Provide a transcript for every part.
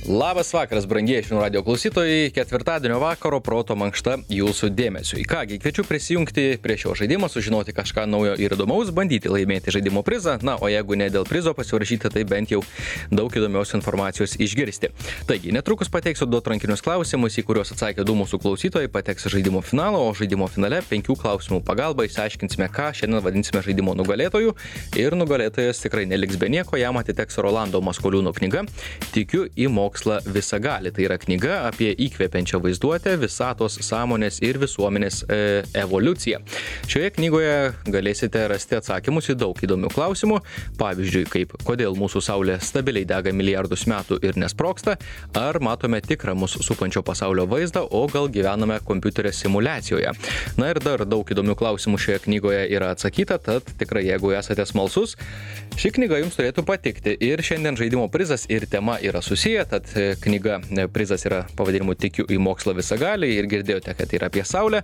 Labas vakaras, brangieji žinių radio klausytojai, ketvirtadienio vakaro proto mankšta jūsų dėmesiui. Kągi, kviečiu prisijungti prie šio žaidimo, sužinoti kažką naujo ir įdomaus, bandyti laimėti žaidimo prizą, na, o jeigu ne dėl prizo pasirašyti, tai bent jau daug įdomios informacijos išgirsti. Taigi, netrukus pateiksiu du atrankinius klausimus, į kuriuos atsakė du mūsų klausytojai, pateks žaidimo finalo, o žaidimo finale 5 klausimų pagalba išsiaiškinsime, ką šiandien vadinsime žaidimo nugalėtoju. Ir nugalėtojas tikrai neliks be nieko, jam atiteks Rolando Maskoliūno knyga Tikiu į mokslą visagalį. Tai yra knyga apie įkvepiančią vaizduotę, visatos, sąmonės ir visuomenės evoliuciją. Šioje knygoje galėsite rasti atsakymus į daug įdomių klausimų, pavyzdžiui, kaip kodėl mūsų Saulė stabiliai dega milijardus metų ir nesprogsta, ar matome tikrą mūsų supančio pasaulio vaizdą, o gal gyvename kompiuterio simuliacijoje. Na ir dar daug įdomių klausimų šioje knygoje yra atsakyta, tad tikrai, jeigu esate smalsus, ši knyga jums turėtų patikti. Ir šiandien žaidimo prizas ir tema yra susiję, tad knyga prizas yra pavadinimu Tikiu į mokslą visagalį ir girdėjote, kad yra apie Saulę.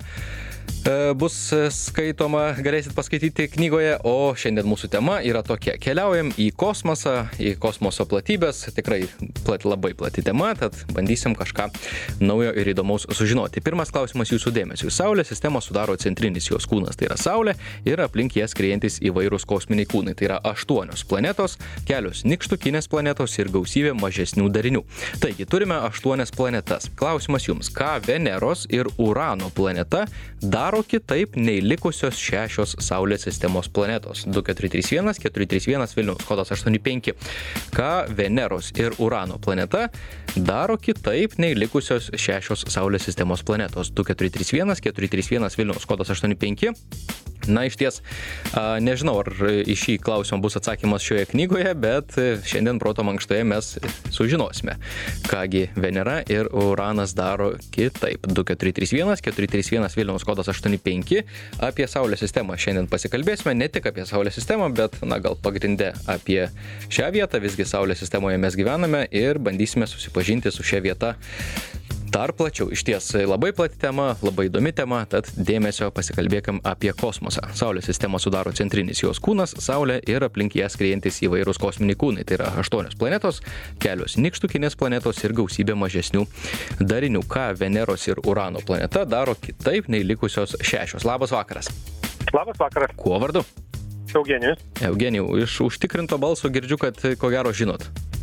Bus skaitoma, galėsit paskaityti knygoje, o šiandien mūsų tema yra tokia. Keliaujam į kosmosą, į kosmoso platybės, tikrai labai plati tema, tad bandysim kažką naujo ir įdomaus sužinoti. Pirmas klausimas jūsų dėmesiui. Saulės sistemą sudaro centrinis jos kūnas, tai yra Saulė, ir aplink jas skriejantys įvairūs kosminiai kūnai, tai yra 8 planetos, kelios nykštukinės planetos ir gausybė mažesnių darinių. Taigi, turime 8 planetas. Klausimas jums, ką Veneros ir Urano planeta daro kitaip nei likusios 6 Saulės sistemos planetos. 2431 431 Vilniaus kodas 85. Ką Veneros ir Urano planeta daro kitaip nei likusios 6 Saulės sistemos planetos. 2431 431 Vilniaus kodas 85. Na, iš ties, nežinau, ar į šį klausimą bus atsakymas šioje knygoje, bet šiandien proto mankštoje mes sužinosime, kągi Venera ir Uranas daro kitaip. 2431 431 Vilniaus kodas 85. Apie Saulės sistemą šiandien pasikalbėsime, ne tik apie Saulės sistemą, bet, na, gal pagrinde apie šią vietą. Visgi Saulės sistemoje mes gyvename ir bandysime susipažinti su šia vieta dar plačiau. Iš ties labai plati tema, labai įdomi tema, tad dėmesio pasikalbėkim apie kosmosą. Saulės sistemą sudaro centrinis jos kūnas, Saulė ir aplink ją skriejantys įvairūs kosminiai kūnai. Tai yra 8 planetos, kelios nykštukinės planetos ir gausybė mažesnių darinių. Ką Veneros ir Urano planeta daro kitaip nei likusios 6? Labas vakaras. Labas vakaras. Kuo vardu? Eugenijus. Eugenijau, iš užtikrinto balso girdžiu, kad ko gero žinot.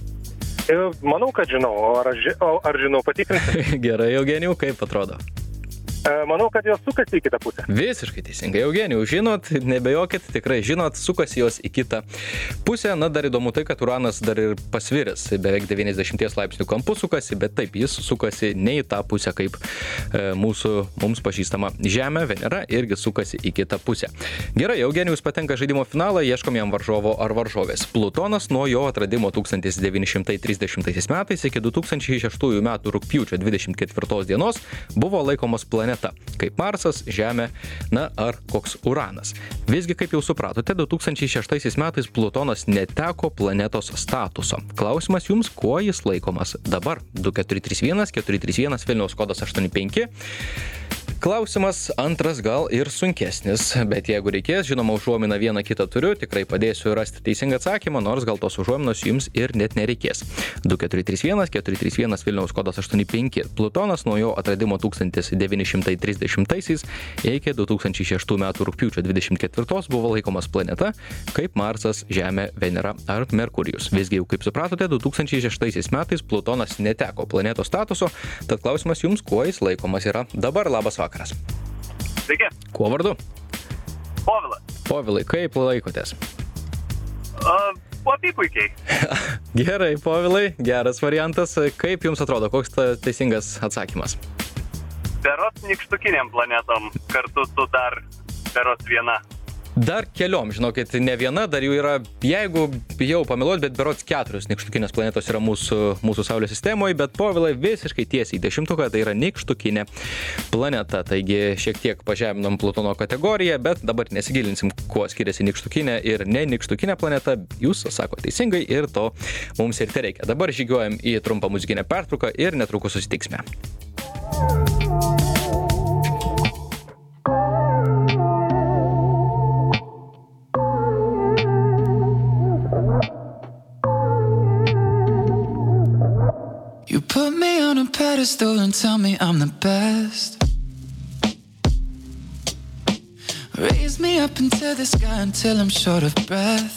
Manau, kad žinau, ar žinau patikrinti. Gerai, Eugenijau, kaip atrodo? Manau, kad jos sukasi į kitą pusę. Visiškai teisingai, Eugenijau, žinot, nebejokit, tikrai žinot, sukasi jos į kitą pusę. Na, dar įdomu tai, kad Uranas dar ir pasviręs, beveik 90 laipsnių kampu sukasi, bet taip, jis sukasi ne į tą pusę, kaip mums pažįstama Žemė, Venera irgi sukasi į kitą pusę. Gerai, Eugenijus patenka žaidimo finalą, ieškom jam varžovo ar varžovės. Plutonas nuo jo atradimo 1930 metais iki 2006 metų rugpjūčio 24 dienos buvo laikomas planeta, kaip Marsas, Žemė, na ar koks Uranas. Visgi, kaip jau supratote, 2006 metais Plutonas neteko planetos statuso. Klausimas jums, kuo jis laikomas dabar? 2431 431 Vilniaus kodas 85. Klausimas antras gal ir sunkesnis, bet jeigu reikės, žinoma, užuominą vieną kitą turiu, tikrai padėsiu rasti teisingą atsakymą, nors gal tos užuominos jums ir net nereikės. 2431 431 Vilniaus kodas 85. Plutonas nuo jo atradimo 1930 iki 2006 metų rugpjūčio 24 buvo laikomas planeta, kaip Marsas, Žemė, Venera ar Merkurijus. Visgi jau kaip supratote, 2006 metais Plutonas neteko planetos statuso, tad klausimas jums, kuo jis laikomas yra dabar. Labas vakaras. Sveiki. Kuo vardu? Povilas. Povilai, kaip laikotės? Apypuikiai. Gerai, Povilai, geras variantas. Kaip jums atrodo, koks teisingas atsakymas? Berods nykštukiniam planetom, kartu su dar berods viena. Dar keliom, žinokit, ne viena, dar jų yra, jeigu bijau pameluoti, bet berods 4 nykštukinės planetos yra mūsų Saulės sistemoje, bet Povilai visiškai tiesiai 10, tai yra nykštukinė planeta. Taigi šiek tiek pažeminom Plutono kategoriją, bet dabar nesigilinsim, kuo skiriasi nykštukinė ir ne nykštukinė planeta. Jūs sakote teisingai ir to mums ir tai reikia. Dabar žygiuojam į trumpą muzikinę pertrauką ir netrukus susitiksime. You put me on a pedestal and tell me I'm the best. Raise me up into the sky until I'm short of breath.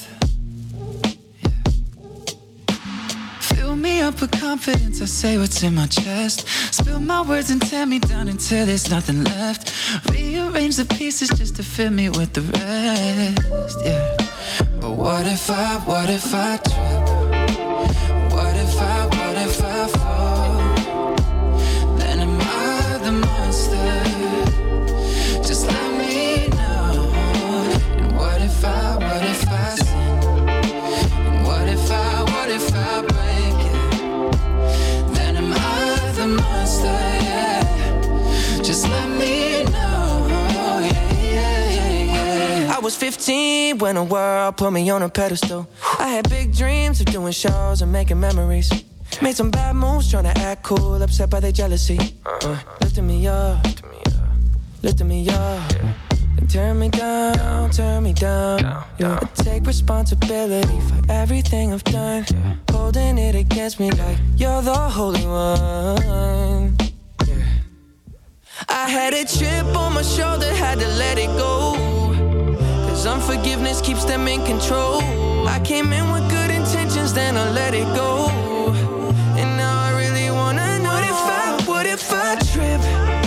Fill me up with confidence, I say what's in my chest. Spill my words and tear me down until there's nothing left. Rearrange the pieces just to fill me with the rest, yeah. But what if I trip? What if I fall? Then am I the monster? Just let me know. And what if I sin? And what if I break it? Then am I the monster, yeah. Just let me know, yeah. I was 15 when the world put me on a pedestal. I had big dreams of doing shows and making memories. Made some bad moves trying to act cool, upset by their jealousy. Lifting me up, and turn me down. Yeah. I take responsibility for everything I've done. Holding it against me like you're the holy one. I had a chip on my shoulder, had to let it go. 'Cause unforgiveness keeps them in control. I came in with good intentions, then I let it go. And now I really wanna know, what if I trip?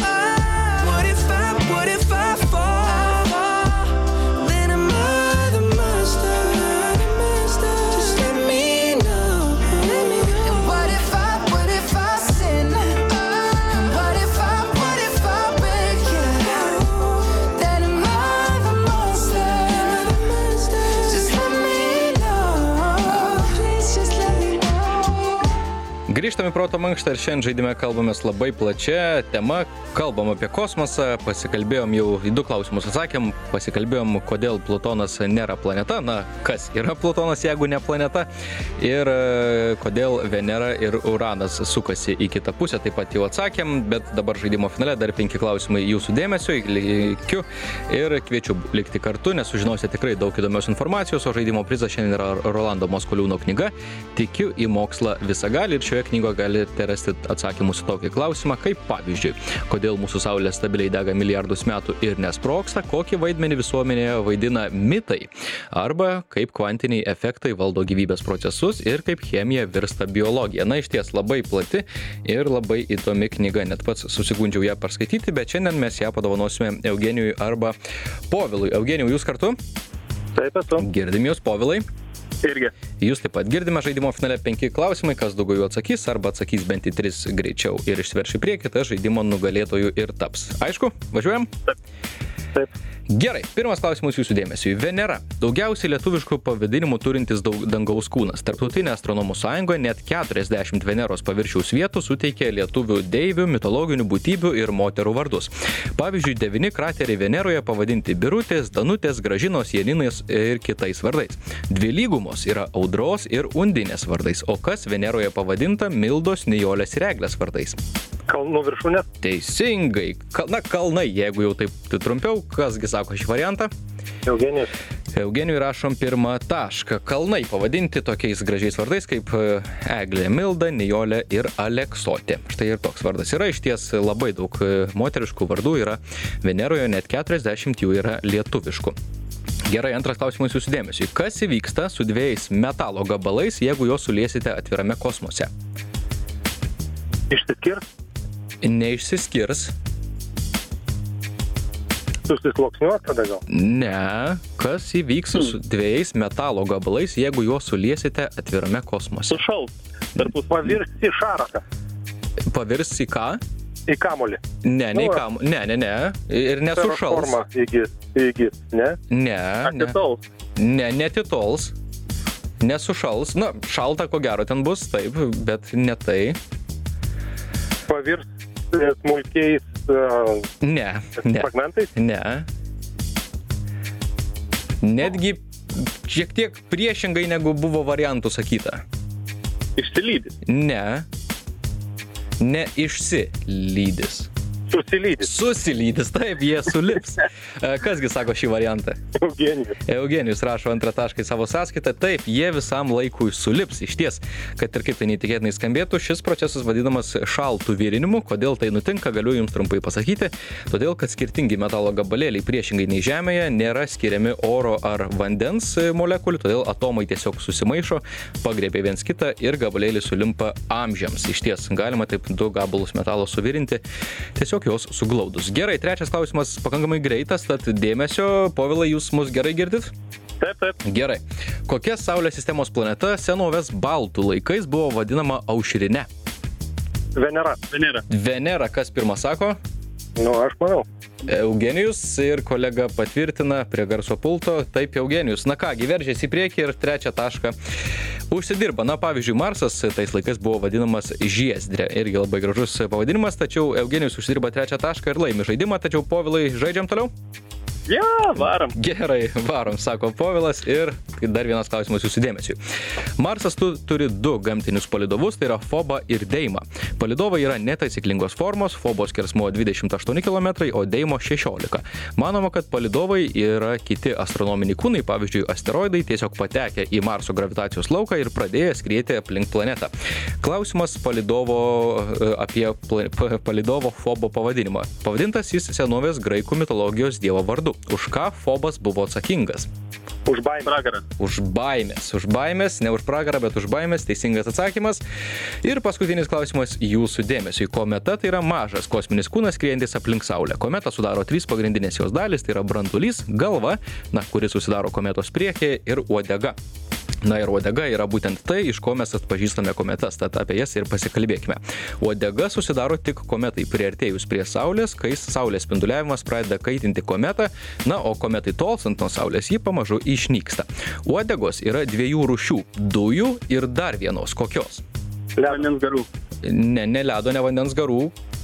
What if I fall? Then am I the monster? Just let me know. And what if I sin? And what if I break it? Then am I the monster? Just let me know. Please just let me know. Grįžtame į Proto mankštą ir šiandien žaidime kalbamės labai plačia tema. Kalbam apie kosmosą, pasikalbėjom jau į 2 klausimus atsakėm, pasikalbėjom, kodėl Plutonas nėra planeta, na, kas yra Plutonas, jeigu ne planeta, ir kodėl Venera ir Uranas sukasi į kitą pusę, taip pat jau atsakėm, bet dabar žaidimo finale dar 5 klausimai jūsų dėmesio, likiu ir kviečiu likti kartu, nes sužinosite tikrai daug įdomios informacijos, o žaidimo prizas šiandien yra Rolando Moskoliūno knyga Tikiu į mokslą visagalį, ir šioje knygoje galite rasti atsakymus į tokį klausimą, kaip pavyzdžiui, kodėl mūsų Saulė stabiliai dega milijardus metų ir nesprogsta, kokį vaidmenį visuomenėje vaidina mitai, arba kaip kvantiniai efektai valdo gyvybės procesus ir kaip chemija virsta biologija. Na, iš ties labai plati ir labai įdomi knyga, net pats susigundžiau ją perskaityti, bet šiandien mes ją padovanosime Eugenijui arba Povilui. Eugenijau, jūs kartu? Taip, esu. Girdim jūs, Povilai? Irgi. Jūs taip pat girdime žaidimo finale 5 klausimai, kas daugiau jų atsakys arba atsakys bent į 3 greičiau ir išsiverš į priekį, tai žaidimo nugalėtojų ir taps. Aišku, važiuojam? Taip. Gerai, pirmas klausimas jūsų dėmesiui. Venera. Daugiausiai lietuviškų pavadinimų turintis dangaus kūnas. Tarptautinė astronomų sąjungoje net 40 Veneros paviršiaus vietų suteikė lietuvių deivių, mitologinių būtybių ir moterų vardus. Pavyzdžiui, 9 krateriai Veneroje pavadinti Birutės, Danutės, Gražinos, Janinės ir kitais vardais. 2 lygumos yra Audros ir Undinės vardais, o kas Veneroje pavadinta Mildos, Nijolės ir Eglės vardais? Kalnų viršūnė. Teisingai. Kalnai, jeigu jau taip trumpiau, kasgi sako šį variantą? Eugenijus. Eugenijui rašom 1 tašką. Kalnai pavadinti tokiais gražiais vardais kaip Eglė, Milda, Nijolė ir Aleksotė. Štai ir toks vardas yra. Iš ties labai daug moteriškų vardų yra Veneroje, net 40 jų yra lietuviškų. Gerai, antras klausimas jūsų dėmesiui. Kas įvyksta su 2 metalo gabalais, jeigu juos suliesite atvirame kosmose? Išsiskirs. Neišsiskirs. Susisluoksniuos tada gal? Ne. Kas įvyks su 2 metalo gabalais, jeigu juos suliesite atvirame kosmose? Sušals. Pavirs į šaraką. Pavirs į ką? Į kamolį. Ne, ne į kamolį. Ne. Ir nesušals. Forma įgis, ne? Ne. Atitols. Ne, netitols. Nesušals. Na, šalta ko gero ten bus, taip, bet ne tai. Pavirs smulkiais Ne. fragmentais? Ne. Netgi šiek tiek priešingai negu buvo variantų sakyta. Išsilydys. Ne. Neišsilydys. Susilydys, taip, jie sulips. Kasgi sako šį variantą? Eugenijus rašo antrą tašką į savo sąskaitą. Taip, jie visam laikui sulips. Išties, kad ir kaip tai neįtikėtinai skambėtų, šis procesas vadinamas šaltų virinimu. Kodėl tai nutinka, galiu jums trumpai pasakyti. Todėl, kad skirtingi metalo gabalėliai priešingai nei Žemėje nėra skiriami oro ar vandens molekulių, todėl atomai tiesiog susimaišo, pagriebia viens kitą ir gabalėliai sulimpa amžiams. Išties, galima taip 2 gabalus metalo suvirinti, tiesiog jos suglaudus. Gerai, trečias klausimas pakankamai greitas, tad dėmesio. Povilai, jūs mus gerai girdit? Taip. Gerai. Kokia Saulės sistemos planeta senovės baltų laikais buvo vadinama aušrine? Venera, kas pirmas sako? Aš manau. Eugenijus ir kolega patvirtina prie garso pulto. Taip, Eugenijus. Na kągi, veržėsi į priekį ir trečią tašką užsidirba. Na, pavyzdžiui, Marsas tais laikais buvo vadinamas Žiezdrė. Irgi labai gražus pavadinimas, tačiau Eugenijus užsidirba trečią tašką ir laimi žaidimą. Tačiau, Povilai, žaidžiam toliau? Varom. Gerai, varom, sako Povilas. Ir dar vienas klausimas jūsų dėmesiui. Marsas turi 2 gamtinius palydovus, tai yra Fobą ir Deimą. Palydovai yra netaisyklingos formos, Fobos skersmuo 28 km, o Deimo 16. Manoma, kad palydovai yra kiti astronominiai kūnai, pavyzdžiui, asteroidai tiesiog patekę į Marso gravitacijos lauką ir pradėję skrieti aplink planetą. Klausimas apie palydovo Fobo pavadinimą. Pavadintas jis senovės graikų mitologijos dievo vardu. Už ką Fobas buvo atsakingas? Už baimę. Už baimės, ne už pragarą, bet už baimės, teisingas atsakymas. Ir paskutinis klausimas jūsų dėmesiui. Kometa tai yra mažas kosminis kūnas skriejantis aplink Saulę. Kometa sudaro 3 pagrindinės jos dalys, tai yra brandulys, galva, kuris susidaro kometos priekyje, ir uodega. Na ir uodega yra būtent tai, iš ko mes atpažįstame kometas, tad apie jas ir pasikalbėkime. Uodega susidaro tik kometai priartėjus prie Saulės, kai Saulės spinduliavimas pradeda kaitinti kometą, o kometai tolstant nuo Saulės jį pamažu išnyksta. Uodegos yra 2 rūšių – dujų ir dar vienos. Kokios? Vandens garų. Ne ledo, ne vandens garų.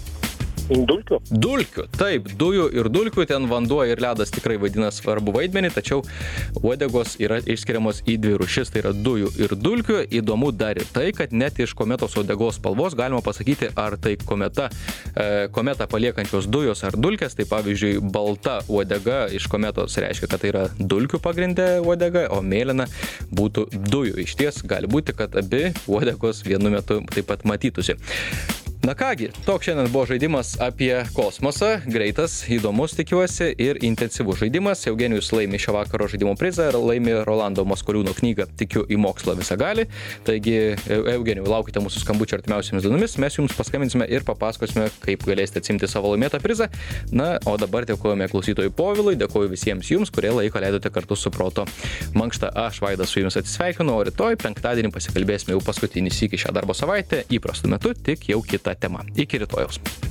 Dulkių, taip, dujų ir dulkių, ten vanduo ir ledas tikrai vaidina svarbu vaidmenį, tačiau uodegos yra išskiriamos į 2 rūšis, tai yra dujų ir dulkių. Įdomu dar ir tai, kad net iš kometos uodegos spalvos galima pasakyti, ar tai kometą paliekančios dujos ar dulkės. Tai pavyzdžiui, balta uodega iš kometos reiškia, kad tai yra dulkių pagrindė uodega, o mėlyna būtų dujų. Išties gali būti, kad abi uodegos vienu metu taip pat matytųsi. Na kągi, toks šiandien buvo žaidimas apie kosmosą, greitas, įdomus tikiuosi ir intensyvus žaidimas. Eugenijus laimi šio vakaro žaidimo prizą ir laimi Rolando Maskoliūno knygą Tikiu į mokslą visagalį. Taigi, Eugenijau, laukite mūsų skambučio artimiausiamis dienomis, mes jums paskambinsime ir papasakosime, kaip galėsite atsimti savo laimėtą prizą. Na, o dabar dėkojame klausytojui Povilui, dėkoju visiems jums, kurie laiko leidote kartu su Proto mankšta. Aš, Vaidas, su jumis atsisveikinu, o rytoj penktadienį pasikalbėsime jau paskutinį sykį šią darbo savaitę, įprastu metu, tik jau kitą temą. Iki rytojaus.